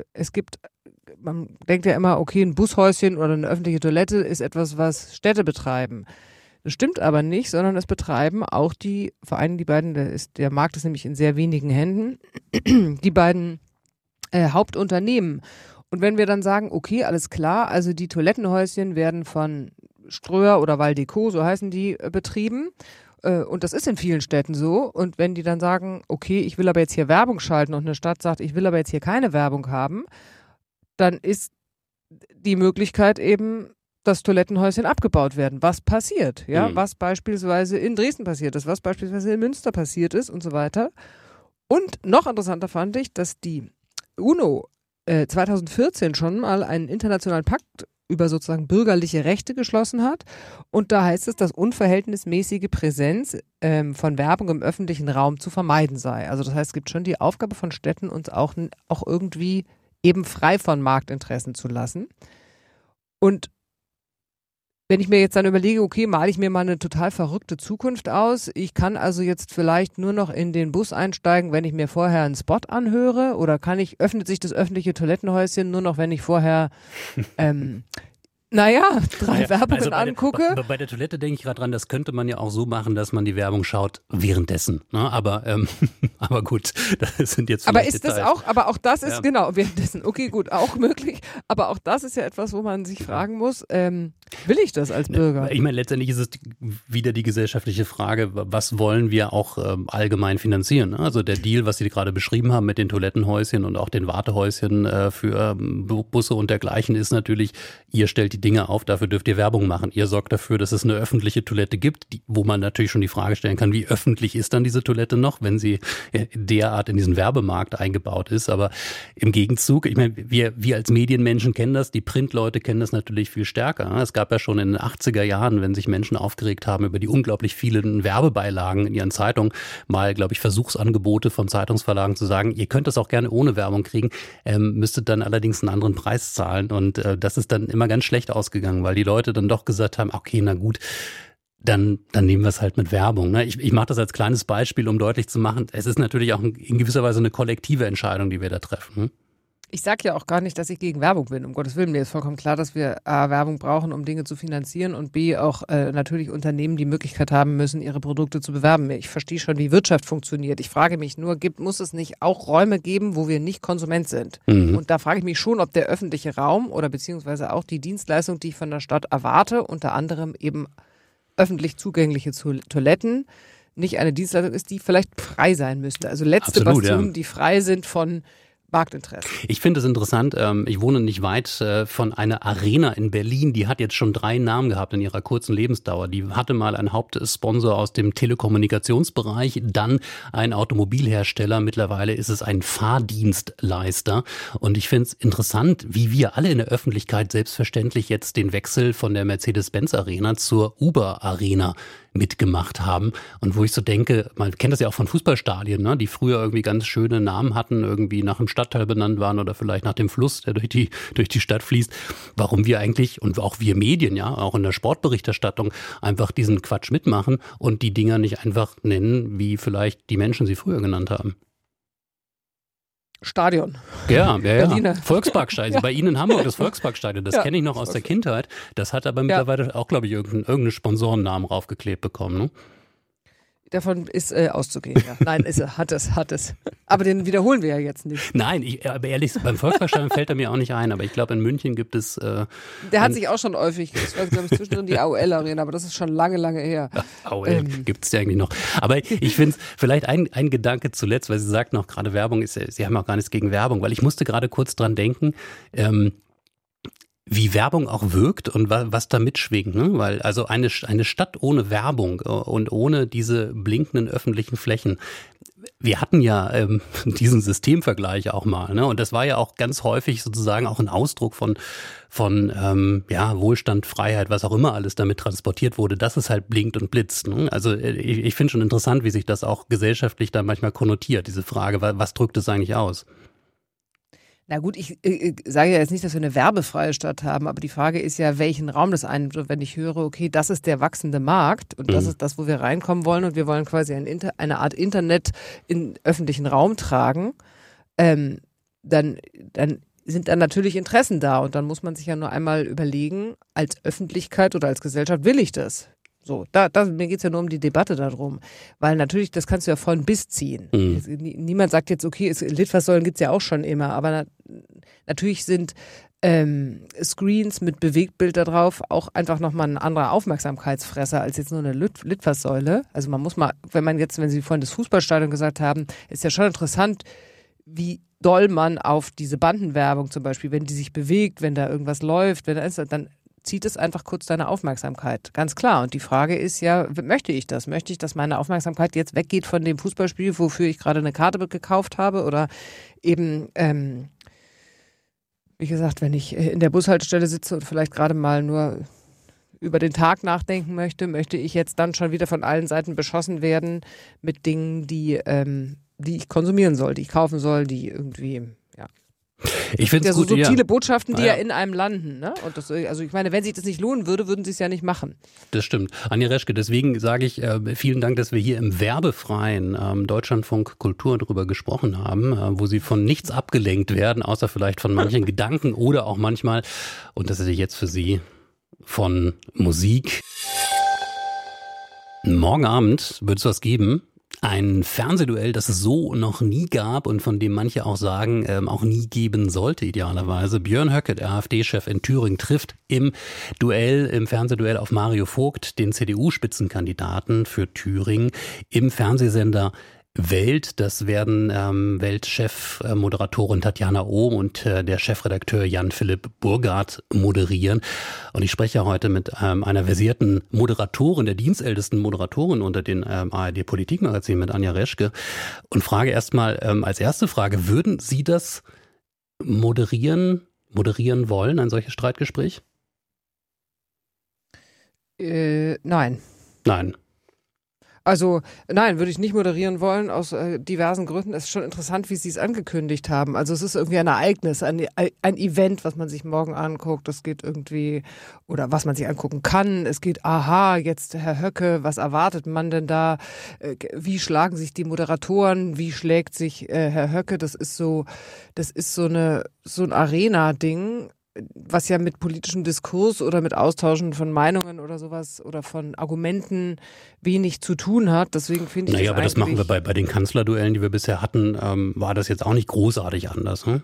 man denkt ja immer, okay, ein Bushäuschen oder eine öffentliche Toilette ist etwas, was Städte betreiben. Das stimmt aber nicht, sondern es betreiben auch vor allem die beiden, der Markt ist nämlich in sehr wenigen Händen, die beiden Hauptunternehmen. Und wenn wir dann sagen, okay, alles klar, also die Toilettenhäuschen werden von Ströer oder Valdeco, so heißen die, betrieben. Und das ist in vielen Städten so. Und wenn die dann sagen, okay, ich will aber jetzt hier Werbung schalten, und eine Stadt sagt, ich will aber jetzt hier keine Werbung haben, dann ist die Möglichkeit eben, dass Toilettenhäuschen abgebaut werden. Was passiert? Ja, was beispielsweise in Dresden passiert ist, was beispielsweise in Münster passiert ist und so weiter. Und noch interessanter fand ich, dass die UNO 2014 schon mal einen internationalen Pakt über sozusagen bürgerliche Rechte geschlossen hat. Und da heißt es, dass unverhältnismäßige Präsenz von Werbung im öffentlichen Raum zu vermeiden sei. Also das heißt, es gibt schon die Aufgabe von Städten, uns auch irgendwie eben frei von Marktinteressen zu lassen. Und wenn ich mir jetzt dann überlege, okay, male ich mir mal eine total verrückte Zukunft aus. Ich kann also jetzt vielleicht nur noch in den Bus einsteigen, wenn ich mir vorher einen Spot anhöre, oder öffnet sich das öffentliche Toilettenhäuschen nur noch, wenn ich vorher drei Werbungen angucke. Bei der Toilette denke ich gerade dran, das könnte man ja auch so machen, dass man die Werbung schaut währenddessen. Ne? Aber gut, das sind jetzt aber ist Details. Das auch, aber auch das ist, genau, währenddessen, okay, gut, auch möglich. Aber auch das ist ja etwas, wo man sich fragen muss, will ich das als Bürger? Ich meine, letztendlich ist es wieder die gesellschaftliche Frage, was wollen wir auch allgemein finanzieren? Ne? Also der Deal, was Sie gerade beschrieben haben mit den Toilettenhäuschen und auch den Wartehäuschen für Busse und dergleichen, ist natürlich, ihr stellt die Dinge auf, dafür dürft ihr Werbung machen. Ihr sorgt dafür, dass es eine öffentliche Toilette gibt, wo man natürlich schon die Frage stellen kann, wie öffentlich ist dann diese Toilette noch, wenn sie derart in diesen Werbemarkt eingebaut ist. Aber im Gegenzug, ich meine, wir als Medienmenschen kennen das, die Printleute kennen das natürlich viel stärker. Es gab ja schon in den 80er Jahren, wenn sich Menschen aufgeregt haben über die unglaublich vielen Werbebeilagen in ihren Zeitungen, mal, glaube ich, Versuchsangebote von Zeitungsverlagen zu sagen, ihr könnt das auch gerne ohne Werbung kriegen, müsstet dann allerdings einen anderen Preis zahlen. Und das ist dann immer ganz schlecht ausgegangen, weil die Leute dann doch gesagt haben, okay, na gut, dann nehmen wir es halt mit Werbung. Ne? Ich mache das als kleines Beispiel, um deutlich zu machen, es ist natürlich auch in gewisser Weise eine kollektive Entscheidung, die wir da treffen. Ich sage ja auch gar nicht, dass ich gegen Werbung bin, um Gottes Willen. Mir ist vollkommen klar, dass wir A, Werbung brauchen, um Dinge zu finanzieren, und B, auch natürlich Unternehmen die Möglichkeit haben müssen, ihre Produkte zu bewerben. Ich verstehe schon, wie Wirtschaft funktioniert. Ich frage mich nur, muss es nicht auch Räume geben, wo wir nicht Konsument sind? Mhm. Und da frage ich mich schon, ob der öffentliche Raum oder beziehungsweise auch die Dienstleistung, die ich von der Stadt erwarte, unter anderem eben öffentlich zugängliche Toiletten, nicht eine Dienstleistung ist, die vielleicht frei sein müsste. Also letzte Bastionen, die frei sind von Marktinteresse. Ich finde es interessant, ich wohne nicht weit von einer Arena in Berlin, die hat jetzt schon 3 Namen gehabt in ihrer kurzen Lebensdauer. Die hatte mal einen Hauptsponsor aus dem Telekommunikationsbereich, dann ein Automobilhersteller, mittlerweile ist es ein Fahrdienstleister. Und ich finde es interessant, wie wir alle in der Öffentlichkeit selbstverständlich jetzt den Wechsel von der Mercedes-Benz-Arena zur Uber-Arena mitgemacht haben. Und wo ich so denke, man kennt das ja auch von Fußballstadien, ne, die früher irgendwie ganz schöne Namen hatten, irgendwie nach einem Stadtteil benannt waren oder vielleicht nach dem Fluss, der durch die Stadt fließt. Warum wir eigentlich, und auch wir Medien, ja, auch in der Sportberichterstattung, einfach diesen Quatsch mitmachen und die Dinger nicht einfach nennen, wie vielleicht die Menschen sie früher genannt haben. Stadion. Ja. Volksparkstadion. Ja. Bei Ihnen in Hamburg das Volksparkstadion, das kenne ich noch aus der Kindheit. Das hat aber mittlerweile auch, glaube ich, irgendeinen Sponsorennamen raufgeklebt bekommen. Ne? Davon ist auszugehen, ja. Nein, hat es. Aber den wiederholen wir ja jetzt nicht. Nein, aber ehrlich, beim Volksparkstadion fällt er mir auch nicht ein. Aber ich glaube, in München gibt es... Der hat sich auch schon häufig, das war, glaube ich, zwischendrin die AOL-Arena, aber das ist schon lange, lange her. AOL gibt es ja eigentlich noch. Aber ich finde es vielleicht ein Gedanke zuletzt, weil Sie sagten auch gerade Werbung, Sie haben auch gar nichts gegen Werbung, weil ich musste gerade kurz dran denken, wie Werbung auch wirkt und was da mitschwingt, ne? Weil also eine Stadt ohne Werbung und ohne diese blinkenden öffentlichen Flächen. Wir hatten ja diesen Systemvergleich auch mal, ne? Und das war ja auch ganz häufig sozusagen auch ein Ausdruck von Wohlstand, Freiheit, was auch immer alles damit transportiert wurde, dass es halt blinkt und blitzt. Ne? Also ich finde schon interessant, wie sich das auch gesellschaftlich da manchmal konnotiert, diese Frage, was drückt es eigentlich aus? Na gut, ich sage ja jetzt nicht, dass wir eine werbefreie Stadt haben, aber die Frage ist ja, welchen Raum das einnimmt. Wenn ich höre, okay, das ist der wachsende Markt und das ist das, wo wir reinkommen wollen und wir wollen quasi eine Art Internet in öffentlichen Raum tragen, dann sind dann natürlich Interessen da und dann muss man sich ja nur einmal überlegen, als Öffentlichkeit oder als Gesellschaft will ich das? So, mir geht's ja nur um die Debatte darum. Weil natürlich, das kannst du ja von bis ziehen. Niemand sagt jetzt, okay, Litfaßsäulen gibt's ja auch schon immer, aber natürlich sind Screens mit Bewegtbild da drauf auch einfach nochmal ein anderer Aufmerksamkeitsfresser als jetzt nur eine Litfaßsäule. Also man muss mal, wenn Sie vorhin das Fußballstadion gesagt haben, ist ja schon interessant, wie doll man auf diese Bandenwerbung zum Beispiel, wenn die sich bewegt, wenn da irgendwas läuft, dann zieht es einfach kurz deine Aufmerksamkeit. Ganz klar. Und die Frage ist ja, möchte ich das? Möchte ich, dass meine Aufmerksamkeit jetzt weggeht von dem Fußballspiel, wofür ich gerade eine Karte gekauft habe? Oder eben wie gesagt, wenn ich in der Bushaltestelle sitze und vielleicht gerade mal nur über den Tag nachdenken möchte ich jetzt dann schon wieder von allen Seiten beschossen werden mit Dingen, die ich konsumieren soll, die ich kaufen soll, die irgendwie, ja. Ich finde es gut, so subtile ja. Botschaften, die ja in einem landen. Ne? Und das, also ich meine, wenn sich das nicht lohnen würde, würden sie es ja nicht machen. Das stimmt. Anja Reschke, deswegen sage ich vielen Dank, dass wir hier im werbefreien Deutschlandfunk Kultur darüber gesprochen haben, wo Sie von nichts abgelenkt werden, außer vielleicht von manchen Gedanken oder auch manchmal, und das ist jetzt für Sie, von Musik. Morgen Abend wird es was geben. Ein Fernsehduell, das es so noch nie gab und von dem manche auch sagen, auch nie geben sollte idealerweise. Björn Höcke, der AfD-Chef in Thüringen, trifft im Fernsehduell auf Mario Vogt, den CDU-Spitzenkandidaten für Thüringen, im Fernsehsender Welt. Das werden Weltchef-Moderatorin Tatjana Ohm und der Chefredakteur Jan-Philipp Burgard moderieren. Und ich spreche heute mit einer versierten Moderatorin, der dienstältesten Moderatorin unter den ARD-Politikmagazinen, mit Anja Reschke, und frage erstmal als erste Frage, würden Sie das moderieren wollen, ein solches Streitgespräch? Nein. Nein. Also nein, würde ich nicht moderieren wollen, aus diversen Gründen. Es ist schon interessant, wie Sie es angekündigt haben. Also es ist irgendwie ein Ereignis, ein Event, was man sich morgen anguckt. Das geht irgendwie, oder was man sich angucken kann. Es geht, aha, jetzt Herr Höcke, was erwartet man denn da? Wie schlagen sich die Moderatoren? Wie schlägt sich Herr Höcke? Das ist so ein Arena-Ding, was ja mit politischem Diskurs oder mit Austauschen von Meinungen oder sowas oder von Argumenten wenig zu tun hat. Deswegen finde ich Naja, aber das machen wir bei den Kanzlerduellen, die wir bisher hatten, war das jetzt auch nicht großartig anders, hm?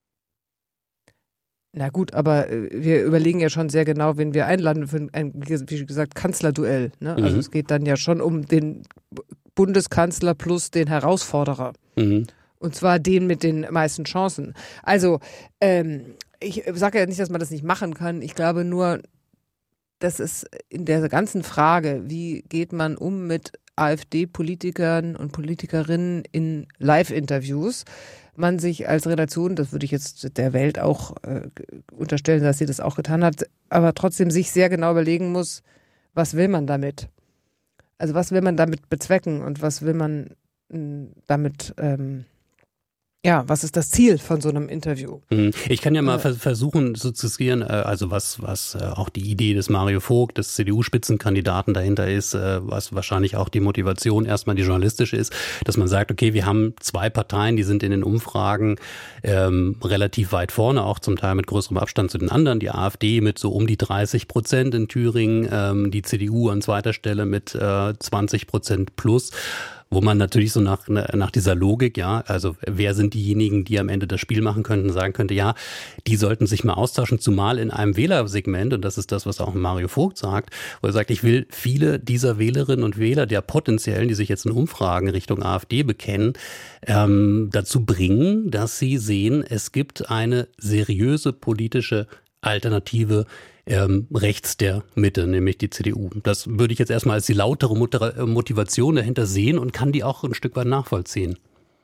Na gut, aber wir überlegen ja schon sehr genau, wen wir einladen für ein, wie gesagt, Kanzlerduell. Ne? Also es geht dann ja schon um den Bundeskanzler plus den Herausforderer. Mhm. Und zwar den mit den meisten Chancen. Also, ich sage ja nicht, dass man das nicht machen kann. Ich glaube nur, dass es in der ganzen Frage, wie geht man um mit AfD-Politikern und Politikerinnen in Live-Interviews, man sich als Redaktion, das würde ich jetzt der Welt auch unterstellen, dass sie das auch getan hat, aber trotzdem sich sehr genau überlegen muss, was will man damit? Also was will man damit bezwecken und was will man damit was ist das Ziel von so einem Interview? Ich kann ja mal versuchen zu skizzieren, also was auch die Idee des Mario Vogt, des CDU-Spitzenkandidaten dahinter ist, was wahrscheinlich auch die Motivation erstmal die journalistische ist, dass man sagt, okay, wir haben zwei Parteien, die sind in den Umfragen relativ weit vorne, auch zum Teil mit größerem Abstand zu den anderen. Die AfD mit so um die 30% in Thüringen, die CDU an zweiter Stelle mit 20% plus. Wo man natürlich so nach dieser Logik, ja, also wer sind diejenigen, die am Ende das Spiel machen könnten, sagen könnte, ja, die sollten sich mal austauschen, zumal in einem Wählersegment, und das ist das, was auch Mario Vogt sagt, wo er sagt, ich will viele dieser Wählerinnen und Wähler, der potenziellen, die sich jetzt in Umfragen Richtung AfD bekennen, dazu bringen, dass sie sehen, es gibt eine seriöse politische Alternative rechts der Mitte, nämlich die CDU. Das würde ich jetzt erstmal als die lautere Motivation dahinter sehen und kann die auch ein Stück weit nachvollziehen.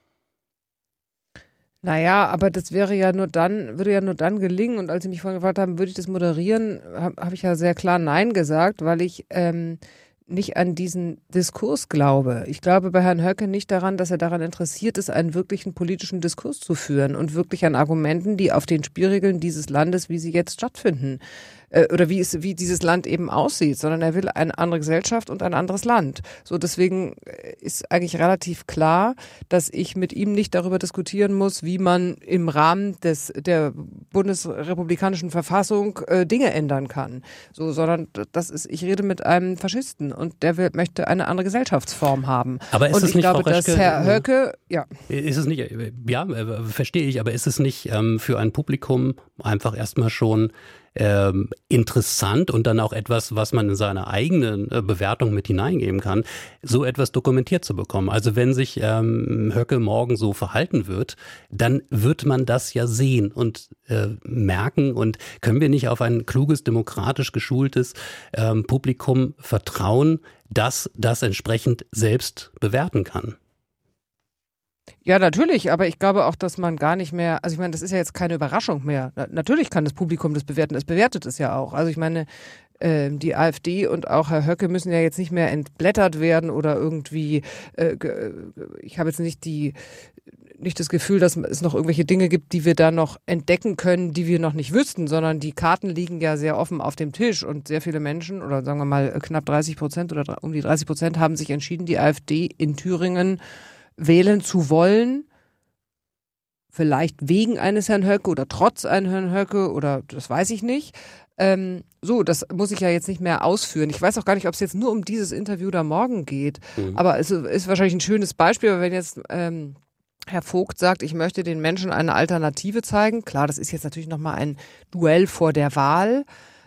Naja, aber das würde ja nur dann gelingen. Und als Sie mich vorhin gefragt haben, würde ich das moderieren, habe ich ja sehr klar Nein gesagt, weil ich nicht an diesen Diskurs glaube. Ich glaube bei Herrn Höcke nicht daran, dass er daran interessiert ist, einen wirklichen politischen Diskurs zu führen und wirklich an Argumenten, die auf den Spielregeln dieses Landes, wie sie jetzt stattfinden, oder wie dieses Land eben aussieht, sondern er will eine andere Gesellschaft und ein anderes Land. So, deswegen ist eigentlich relativ klar, dass ich mit ihm nicht darüber diskutieren muss, wie man im Rahmen der bundesrepublikanischen Verfassung Dinge ändern kann. So, sondern ich rede mit einem Faschisten und der möchte eine andere Gesellschaftsform haben. Aber ist und es ich nicht, glaube, Frau Reschke, dass Herr Höcke, ja. Ist es nicht, ja, verstehe ich, aber ist es nicht für ein Publikum einfach erstmal schon interessant und dann auch etwas, was man in seine eigene Bewertung mit hineingeben kann, so etwas dokumentiert zu bekommen. Also wenn sich Höcke morgen so verhalten wird, dann wird man das ja sehen und merken, und können wir nicht auf ein kluges, demokratisch geschultes Publikum vertrauen, das entsprechend selbst bewerten kann? Ja, natürlich, aber ich glaube auch, dass man gar nicht mehr, also ich meine, das ist ja jetzt keine Überraschung mehr. Natürlich kann das Publikum das bewerten, es bewertet es ja auch. Also ich meine, die AfD und auch Herr Höcke müssen ja jetzt nicht mehr entblättert werden oder irgendwie, ich habe jetzt nicht das Gefühl, dass es noch irgendwelche Dinge gibt, die wir da noch entdecken können, die wir noch nicht wüssten, sondern die Karten liegen ja sehr offen auf dem Tisch und sehr viele Menschen, oder sagen wir mal knapp 30% oder um die 30% haben sich entschieden, die AfD in Thüringen wählen zu wollen, vielleicht wegen eines Herrn Höcke oder trotz eines Herrn Höcke oder das weiß ich nicht. Das muss ich ja jetzt nicht mehr ausführen. Ich weiß auch gar nicht, ob es jetzt nur um dieses Interview da morgen geht, aber es ist wahrscheinlich ein schönes Beispiel, wenn jetzt Herr Vogt sagt, ich möchte den Menschen eine Alternative zeigen. Klar, das ist jetzt natürlich nochmal ein Duell vor der Wahl.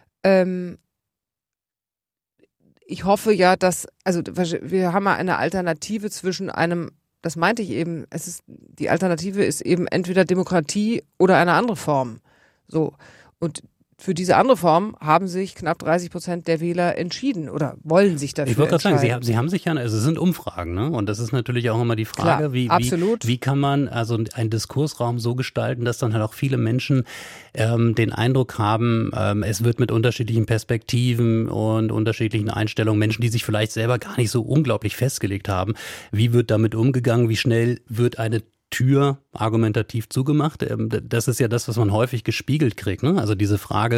Ich hoffe ja, wir haben ja eine Alternative zwischen das meinte ich eben, die Alternative ist eben entweder Demokratie oder eine andere Form. So. Und für diese andere Form haben sich knapp 30% der Wähler entschieden oder wollen sich dafür entscheiden. Ich wollte gerade sagen, Sie haben sich ja, also es sind Umfragen, ne? Und das ist natürlich auch immer die Frage, Klar, wie kann man also einen Diskursraum so gestalten, dass dann halt auch viele Menschen den Eindruck haben, es wird mit unterschiedlichen Perspektiven und unterschiedlichen Einstellungen, Menschen, die sich vielleicht selber gar nicht so unglaublich festgelegt haben, wie wird damit umgegangen, wie schnell wird eine Tür argumentativ zugemacht. Das ist ja das, was man häufig gespiegelt kriegt, ne? Also diese Frage,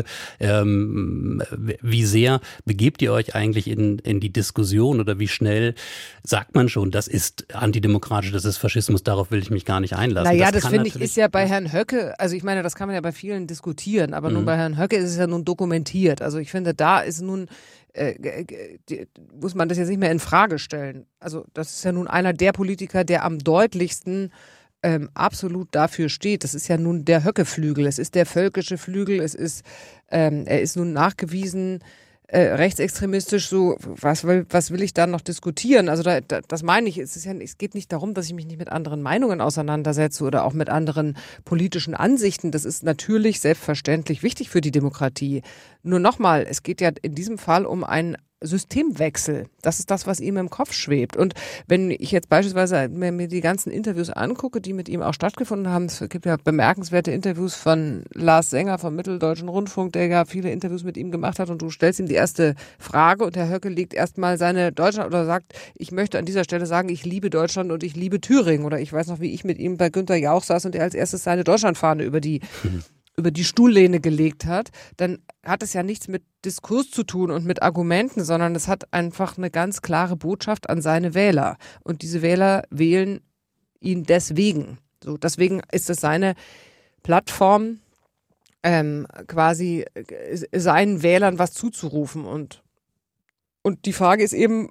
wie sehr begebt ihr euch eigentlich in die Diskussion oder wie schnell sagt man schon, das ist antidemokratisch, das ist Faschismus, darauf will ich mich gar nicht einlassen. Naja, das finde ich ist ja bei Herrn Höcke, also ich meine, das kann man ja bei vielen diskutieren, aber nun bei Herrn Höcke ist es ja nun dokumentiert. Also ich finde, da ist nun muss man das jetzt nicht mehr in Frage stellen. Also das ist ja nun einer der Politiker, der am deutlichsten absolut dafür steht. Das ist ja nun der Höcke-Flügel, es ist der völkische Flügel, er ist nun nachgewiesen rechtsextremistisch, so was will ich da noch diskutieren? Also das meine ich, es geht nicht darum, dass ich mich nicht mit anderen Meinungen auseinandersetze oder auch mit anderen politischen Ansichten. Das ist natürlich selbstverständlich wichtig für die Demokratie. Nur nochmal, es geht ja in diesem Fall um einen Systemwechsel. Das ist das, was ihm im Kopf schwebt. Und wenn ich jetzt beispielsweise mir die ganzen Interviews angucke, die mit ihm auch stattgefunden haben, es gibt ja bemerkenswerte Interviews von Lars Sänger vom Mitteldeutschen Rundfunk, der ja viele Interviews mit ihm gemacht hat und du stellst ihm die erste Frage und Herr Höcke legt erstmal seine Deutschland oder sagt, ich möchte an dieser Stelle sagen, ich liebe Deutschland und ich liebe Thüringen. Oder ich weiß noch, wie ich mit ihm bei Günther Jauch saß und er als erstes seine Deutschlandfahne über die Stuhllehne gelegt hat, dann hat es ja nichts mit Diskurs zu tun und mit Argumenten, sondern es hat einfach eine ganz klare Botschaft an seine Wähler. Und diese Wähler wählen ihn deswegen. So, deswegen ist es seine Plattform, quasi seinen Wählern was zuzurufen. Und die Frage ist eben,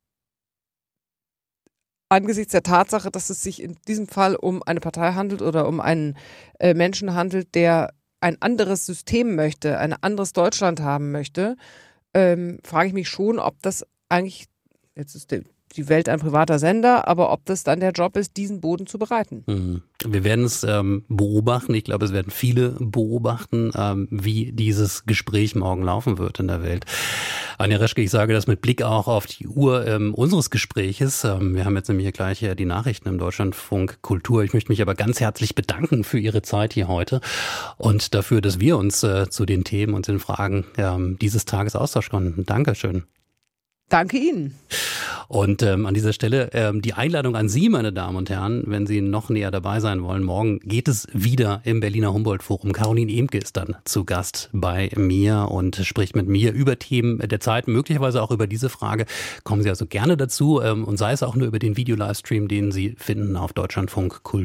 angesichts der Tatsache, dass es sich in diesem Fall um eine Partei handelt oder um einen Menschen handelt, der ein anderes System möchte, ein anderes Deutschland haben möchte, frage ich mich schon, ob das eigentlich, jetzt ist die Welt ein privater Sender, aber ob das dann der Job ist, diesen Boden zu bereiten. Wir werden es beobachten. Ich glaube, es werden viele beobachten, wie dieses Gespräch morgen laufen wird in der Welt. Anja Reschke, ich sage das mit Blick auch auf die Uhr unseres Gespräches. Wir haben jetzt nämlich hier gleich die Nachrichten im Deutschlandfunk Kultur. Ich möchte mich aber ganz herzlich bedanken für Ihre Zeit hier heute und dafür, dass wir uns zu den Themen und den Fragen dieses Tages austauschen konnten. Dankeschön. Danke Ihnen. Und an dieser Stelle die Einladung an Sie, meine Damen und Herren, wenn Sie noch näher dabei sein wollen. Morgen geht es wieder im Berliner Humboldt-Forum. Caroline Emke ist dann zu Gast bei mir und spricht mit mir über Themen der Zeit, möglicherweise auch über diese Frage. Kommen Sie also gerne dazu und sei es auch nur über den Video-Livestream, den Sie finden auf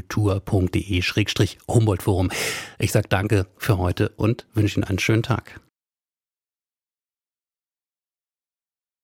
deutschlandfunkkultur.de/Humboldt-Forum. Ich sage danke für heute und wünsche Ihnen einen schönen Tag.